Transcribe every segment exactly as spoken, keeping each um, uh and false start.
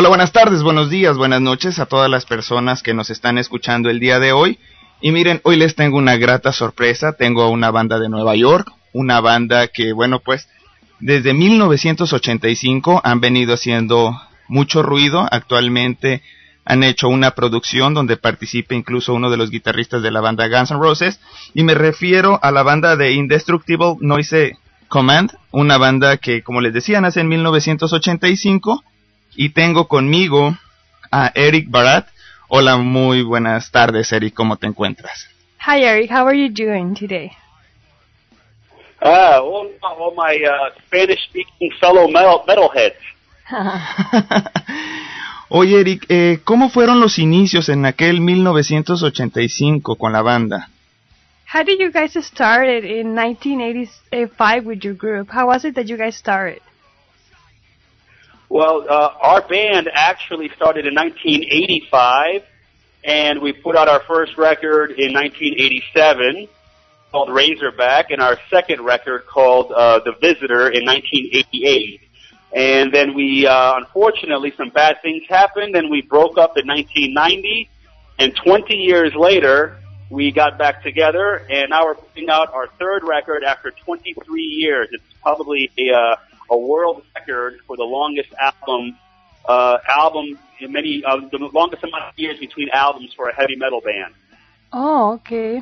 Hola, buenas tardes, buenos días, buenas noches a todas las personas que nos están escuchando el día de hoy. Y miren, hoy les tengo una grata sorpresa. Tengo a una banda de Nueva York, una banda que, bueno, pues, desde mil novecientos ochenta y cinco han venido haciendo mucho ruido. Actualmente han hecho una producción donde participa incluso uno de los guitarristas de la banda Guns N' Roses. Y me refiero a la banda de Indestructible Noise Command, una banda que, como les decía, nace en mil novecientos ochenta y cinco. Y tengo conmigo a Eric Barat. Hola, muy buenas tardes, Eric. ¿Cómo te encuentras? Hi, Eric. How are you doing today? Ah, all, all my uh, Spanish-speaking fellow metal, metalheads. Oye, Eric, eh, ¿cómo fueron los inicios en aquel mil novecientos ochenta y cinco con la banda? How did you guys start it in nineteen eighty-five with your group? How was it that you guys started? Well, uh, our band actually started in nineteen eighty-five, and we put out our first record in nineteen eighty-seven called Razorback, and our second record called uh, The Visitor in nineteen eighty-eight. And then we, uh, unfortunately, some bad things happened, and we broke up in nineteen ninety, and twenty years later, we got back together, and now we're putting out our third record after twenty-three years. It's probably a... Uh, a world record for the longest album, uh, album in many, uh, the longest amount of years between albums for a heavy metal band. Oh, okay.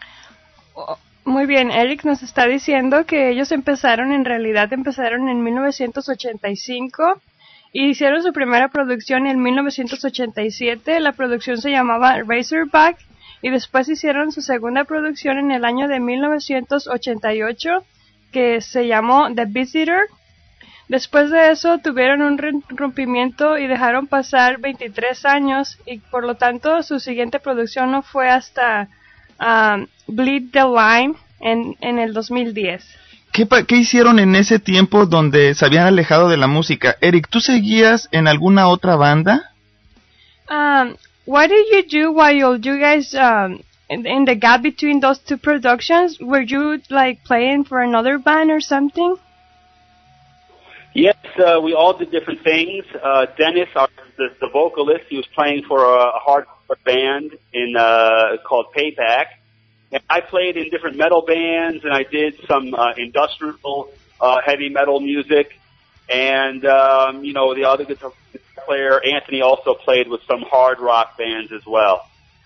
Muy bien, Eric nos está diciendo que ellos empezaron, en realidad empezaron en mil novecientos ochenta y cinco y hicieron su primera producción en mil novecientos ochenta y siete. La producción se llamaba Razorback y después hicieron su segunda producción en el año de mil novecientos ochenta y ocho que se llamó The Visitor. Después de eso tuvieron un rompimiento y dejaron pasar veintitrés años y por lo tanto su siguiente producción no fue hasta um, Bleed the Line en, en el dos mil diez. ¿Qué, ¿Qué hicieron en ese tiempo donde se habían alejado de la música? Eric, ¿tú seguías en alguna otra banda? Um, what did you do while you guys, um, in, in the gap between those two productions? Were you like playing for another band or something? Yes, uh, we all did different things. Uh, Dennis, our, the, the vocalist, he was playing for a, a hardcore band in uh, called Payback. And I played in different metal bands, and I did some uh, industrial uh, heavy metal music. And, um, you know, the other guitar player, Anthony, also played with some hard rock bands as well.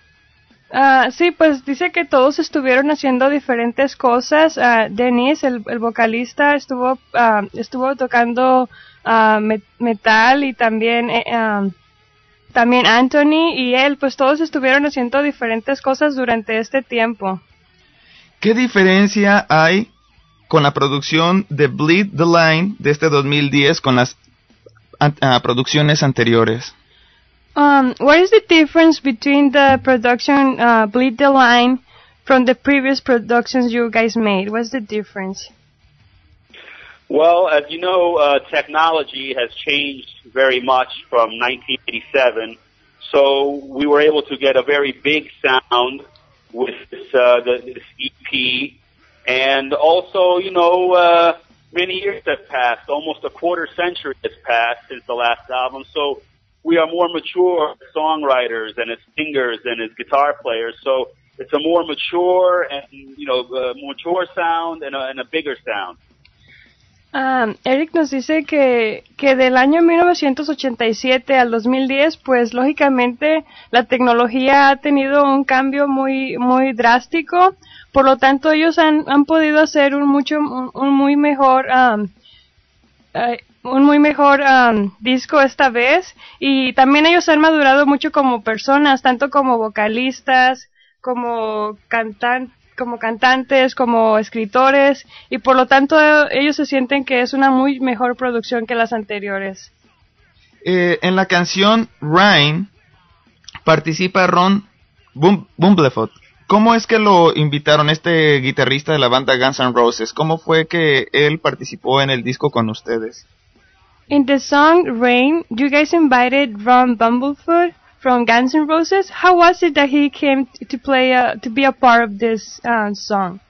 Uh, sí, pues dice que todos estuvieron haciendo diferentes cosas. Uh, Dennis, el, el vocalista, estuvo uh, estuvo tocando uh, met metal y también eh, um, también Anthony y él, pues todos estuvieron haciendo diferentes cosas durante este tiempo. ¿Qué diferencia hay con la producción de Bleed the Line de este dos mil diez con las uh, producciones anteriores? Um, what is the difference between the production uh, Bleed the Line from the previous productions you guys made? What's the difference? Well, as you know, uh, technology has changed very much from nineteen eighty-seven, so we were able to get a very big sound with this, uh, the, this E P, and also, you know, uh, many years have passed, almost a quarter century has passed since the last album, so we are more mature songwriters and as singers and as guitar players, so it's a more mature and, you know, uh, mature sound and a, and a bigger sound. Um, Eric nos dice que, que del año mil novecientos ochenta y siete al dos mil diez, pues lógicamente la tecnología ha tenido un cambio muy muy drástico, por lo tanto ellos han, han podido hacer un mucho un, un muy mejor um, uh, un muy mejor um, disco esta vez, y también ellos han madurado mucho como personas, tanto como vocalistas, como cantantes, como cantantes, como escritores, y por lo tanto ellos se sienten que es una muy mejor producción que las anteriores. Eh, en la canción Rain participa Ron Bumblefoot. ¿Cómo es que lo invitaron, este guitarrista de la banda Guns N' Roses? ¿Cómo fue que él participó en el disco con ustedes? In the song Rain, you guys invited Ron Bumblefoot from Guns N' Roses. How was it that he came t- to play uh, to be a part of this uh, song?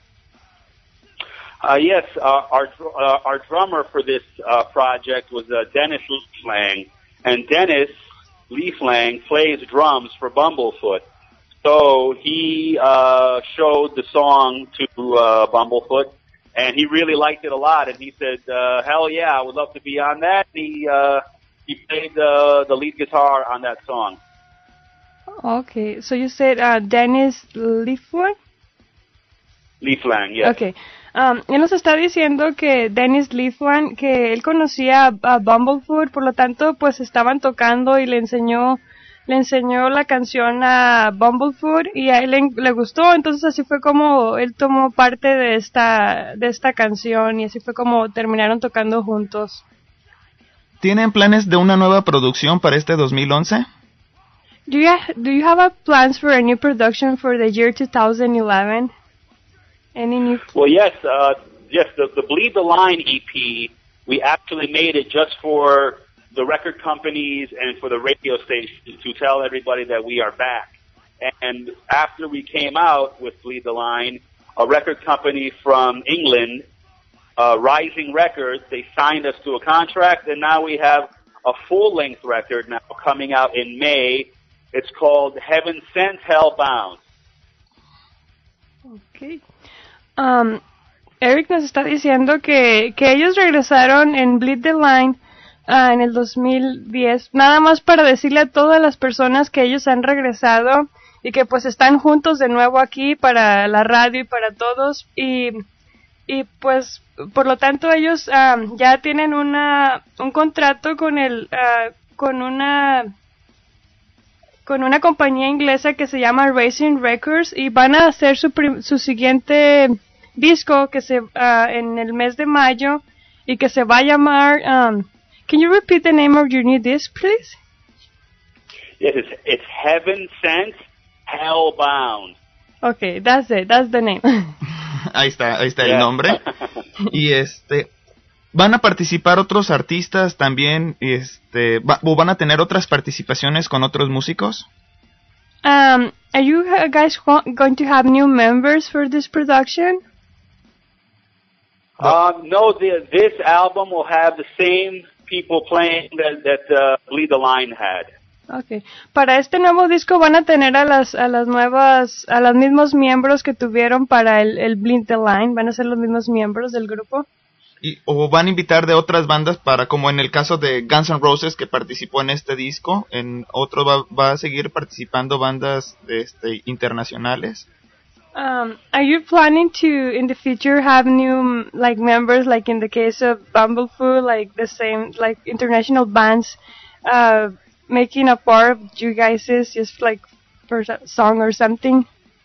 Uh, yes, uh, our uh, our drummer for this uh, project was uh, Dennis Lang, and Dennis Leaflang plays drums for Bumblefoot. So he uh, showed the song to uh, Bumblefoot, and he really liked it a lot. And he said, uh, "Hell yeah, I would love to be on that." And he uh, he played uh, the lead guitar on that song. Okay, so you said uh, Dennis Leaflang. Leaflang, yes. Okay. Um, él nos está diciendo que Dennis Leaflang, que él conocía a, a Bumblefoot, por lo tanto, pues estaban tocando y le enseñó le enseñó la canción a Bumblefoot y a él le, le gustó, entonces así fue como él tomó parte de esta de esta canción y así fue como terminaron tocando juntos. ¿Tienen planes de una nueva producción para este dos mil once? Do you do you have a plans for a new production for the year twenty eleven? Any new? Well, yes, uh, yes. The, the Bleed the Line E P, we actually made it just for the record companies and for the radio stations to tell everybody that we are back. And after we came out with Bleed the Line, a record company from England, uh, Rising Records, they signed us to a contract, and now we have a full-length record now coming out in May. It's called Heaven Sent, Hell Bound. Okay. Um, Eric nos está diciendo que, que ellos regresaron en Bleed the Line uh, en el dos mil diez, nada más para decirle a todas las personas que ellos han regresado y que pues están juntos de nuevo aquí para la radio y para todos y, y pues por lo tanto ellos um, ya tienen una un contrato con el uh, con una con una compañía inglesa que se llama Rising Records y van a hacer su prim- su siguiente disco que se uh, en el mes de mayo y que se va a llamar um, can you repeat the name of your new disc, please? Yes, it's, it's Heaven Sent, Hell Bound. Okay, that's it, that's the name. Ahí está, ahí está Yeah. el nombre. Y este van a participar otros artistas también, este va, o van a tener otras participaciones con otros músicos. Um, are you uh, guys wa- going to have new members for this production? Um, no, the, this album will have the same people playing that, that uh, Bleed the Line had. Okay. Para este nuevo disco van a tener a las a las nuevas a los mismos miembros que tuvieron para el el Bleed the Line, van a ser los mismos miembros del grupo. Y, o van a invitar de otras bandas para, como en el caso de Guns N' Roses que participó en este disco, en otro va, va a seguir participando bandas este, internacionales. Um, are you planning to in the future have new like members, like in the case of Bumblefoot, like the same like international bands uh, making a part of you guys' just like for a song or something?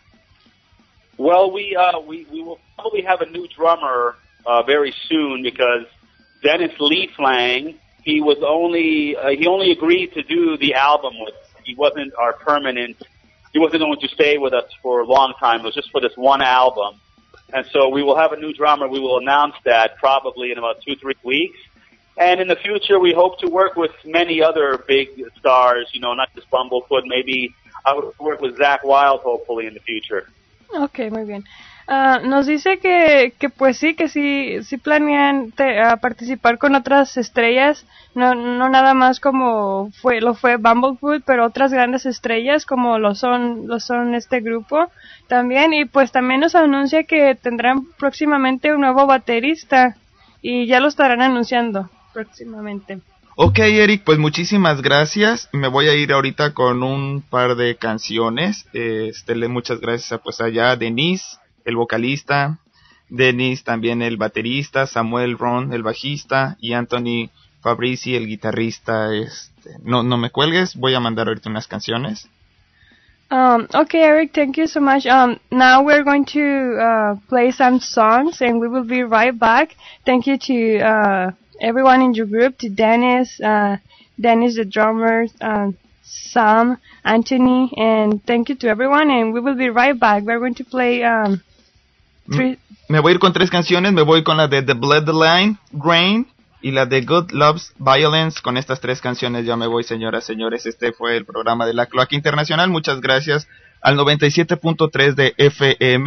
Well, we uh, we we will probably have a new drummer uh, very soon because Dennis Leaflang, he was only uh, he only agreed to do the album with. He wasn't our permanent. He wasn't going to stay with us for a long time. It was just for this one album. And so we will have a new drummer. We will announce that probably in about two, three weeks. And in the future, we hope to work with many other big stars, you know, not just Bumblefoot. Maybe I would work with Zakk Wylde, hopefully, in the future. Okay, muy bien. Uh, nos dice que, que pues sí, que sí, sí planean te, uh, participar con otras estrellas, no, no nada más como fue, lo fue Bumblefoot, pero otras grandes estrellas como lo son, lo son este grupo también, y pues también nos anuncia que tendrán próximamente un nuevo baterista, y ya lo estarán anunciando próximamente. Ok, Eric, pues muchísimas gracias. Me voy a ir ahorita con un par de canciones. Este, le muchas gracias a pues allá a Denise, el vocalista, Dennis también el baterista, Samuel Ron el bajista y Anthony Fabrizi el guitarrista. Este, no no me cuelgues, voy a mandar ahorita unas canciones. Um, okay, Eric, thank you so much. Um, now we're going to uh, play some songs, and we will be right back. Thank you to uh, everyone in your group, to Dennis, uh, Dennis the drummer, um, Sam, Anthony, and thank you to everyone, and we will be right back. We're going to play um, three... Me voy a ir con tres canciones. Me voy con la de The Blood the Line, Grain, y la de God Loves Violence. Con estas tres canciones ya me voy, señoras, señores. Este fue el programa de la Cloaca Internacional. Muchas gracias al noventa y siete punto tres de F M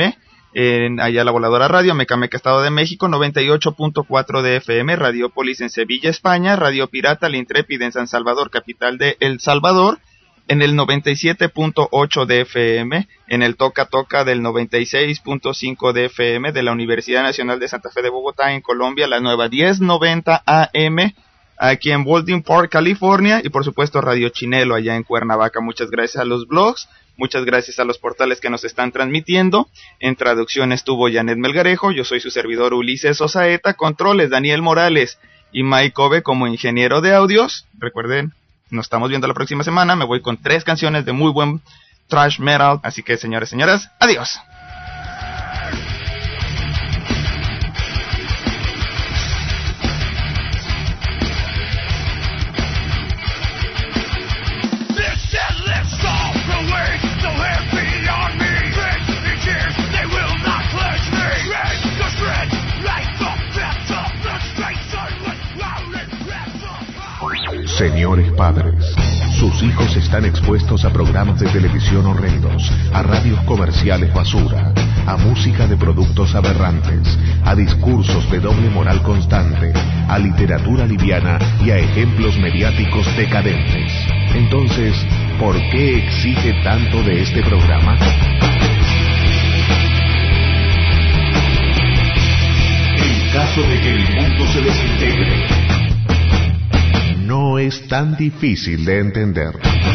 en allá La Voladora Radio, Mecameca, Estado de México, noventa y ocho punto cuatro de F M, Radiopolis en Sevilla, España, Radio Pirata, La Intrépida en San Salvador, capital de El Salvador, en el noventa y siete punto ocho de F M, en el Toca Toca del noventa y seis punto cinco de F M de la Universidad Nacional de Santa Fe de Bogotá, en Colombia, la nueva diez noventa A M, aquí en Baldwin Park, California, y por supuesto Radio Chinelo allá en Cuernavaca. Muchas gracias a los blogs, muchas gracias a los portales que nos están transmitiendo. En traducción estuvo Janet Melgarejo, yo soy su servidor Ulises Osaeta, controles Daniel Morales y Mike Kobe como ingeniero de audios. Recuerden, nos estamos viendo la próxima semana, me voy con tres canciones de muy buen thrash metal, así que señores, señoras, adiós. Señores padres, sus hijos están expuestos a programas de televisión horrendos, a radios comerciales basura, a música de productos aberrantes, a discursos de doble moral constante, a literatura liviana y a ejemplos mediáticos decadentes. Entonces, ¿por qué exige tanto de este programa? En caso de que el mundo se desintegre, no es tan difícil de entender.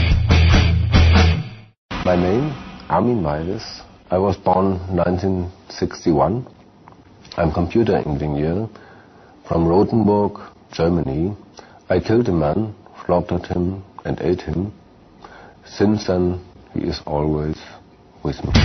My name, Armin Meiwes. I was born nineteen sixty-one. I'm computer engineer from Rothenburg, Germany. I killed a man, slaughtered him and ate him. Since then, he is always with me.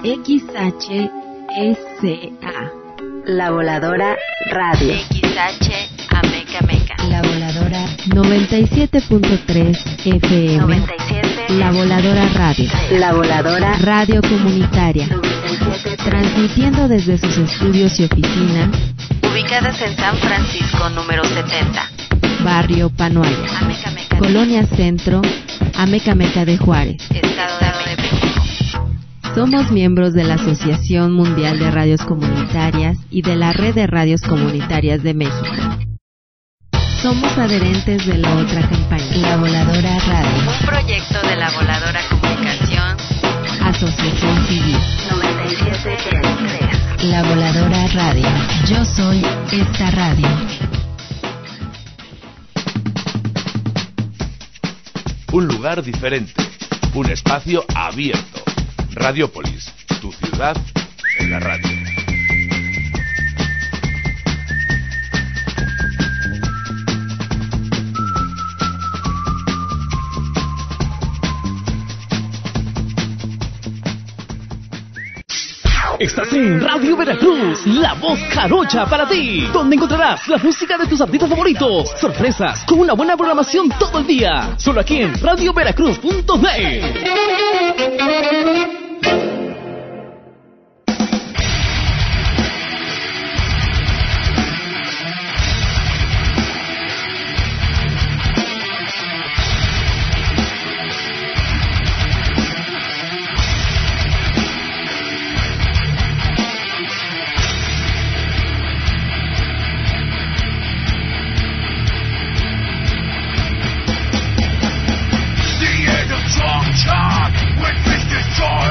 X H E C A. La Voladora Radio. X H Ameca Meca. La Voladora noventa y siete punto tres F M. noventa y siete. La Voladora Radio. La Voladora Radio Comunitaria. Transmitiendo desde sus estudios y oficinas ubicadas en San Francisco número setenta. Barrio Panoaya. Ameca Meca. Colonia Centro, Ameca Meca de Juárez. Estado de México. Somos miembros de la Asociación Mundial de Radios Comunitarias y de la Red de Radios Comunitarias de México. Somos adherentes de la otra campaña, La Voladora Radio. Un proyecto de La Voladora Comunicación, Asociación Civil. noventa y siete punto tres. La Voladora Radio. Yo soy esta radio. Un lugar diferente. Un espacio abierto. Radiopolis, tu ciudad en la radio. Estás en Radio Veracruz, la voz jarocha para ti, donde encontrarás la música de tus artistas favoritos, sorpresas, con una buena programación todo el día, solo aquí en radio veracruz punto net. Talk with Mister Joy.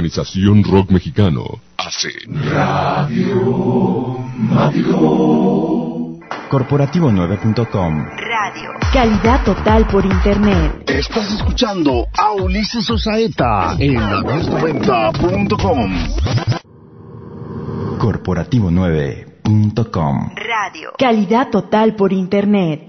organización rock mexicano, hace Radio Mágico. Corporativo nueve punto com. Radio. Calidad total por internet. Estás escuchando a Ulises Osaeta en la voz noventa punto com. Corporativo nueve punto com. Radio. Calidad total por internet.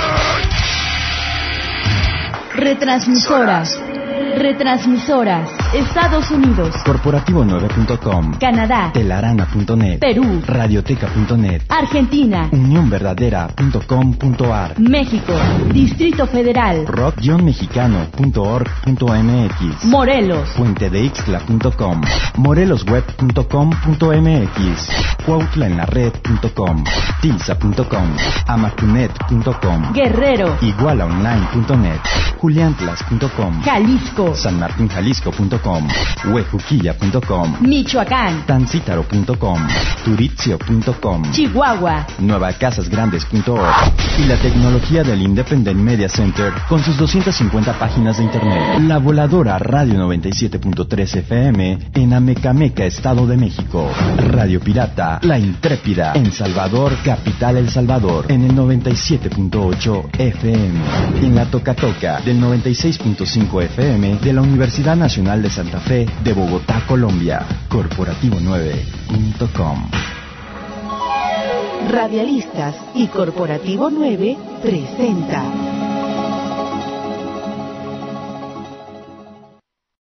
Retransmisoras. Retransmisoras. Estados Unidos. Corporativo nueve punto com. Canadá. Telaraña punto net. Perú. Radioteca punto net. Argentina. unión verdadera punto com punto a r. México. Distrito Federal. rock mexicano punto org punto m x. Morelos. puente de ixtla punto com. morelosweb punto com punto m x. cuautla en la red punto com. tilsa punto com. amacunet punto com. Guerrero. igualaonline punto net. juliantlas punto com. Jalisco. sanmartinjalisco punto com. huejuquilla punto com. Michoacán. tancítaro punto com. turizio punto com. Chihuahua. nuevacasasgrandes punto org. Y la tecnología del Independent Media Center con sus doscientas cincuenta páginas de internet. La voladora Radio noventa y siete punto tres F M en Amecameca, Estado de México. Radio Pirata, La Intrépida en Salvador, capital El Salvador, en el noventa y siete punto ocho F M. En la Toca Toca del noventa y seis punto cinco F M de la Universidad Nacional de Santa Fe de Bogotá, Colombia. Corporativo nueve punto com. Radialistas y Corporativo nueve presenta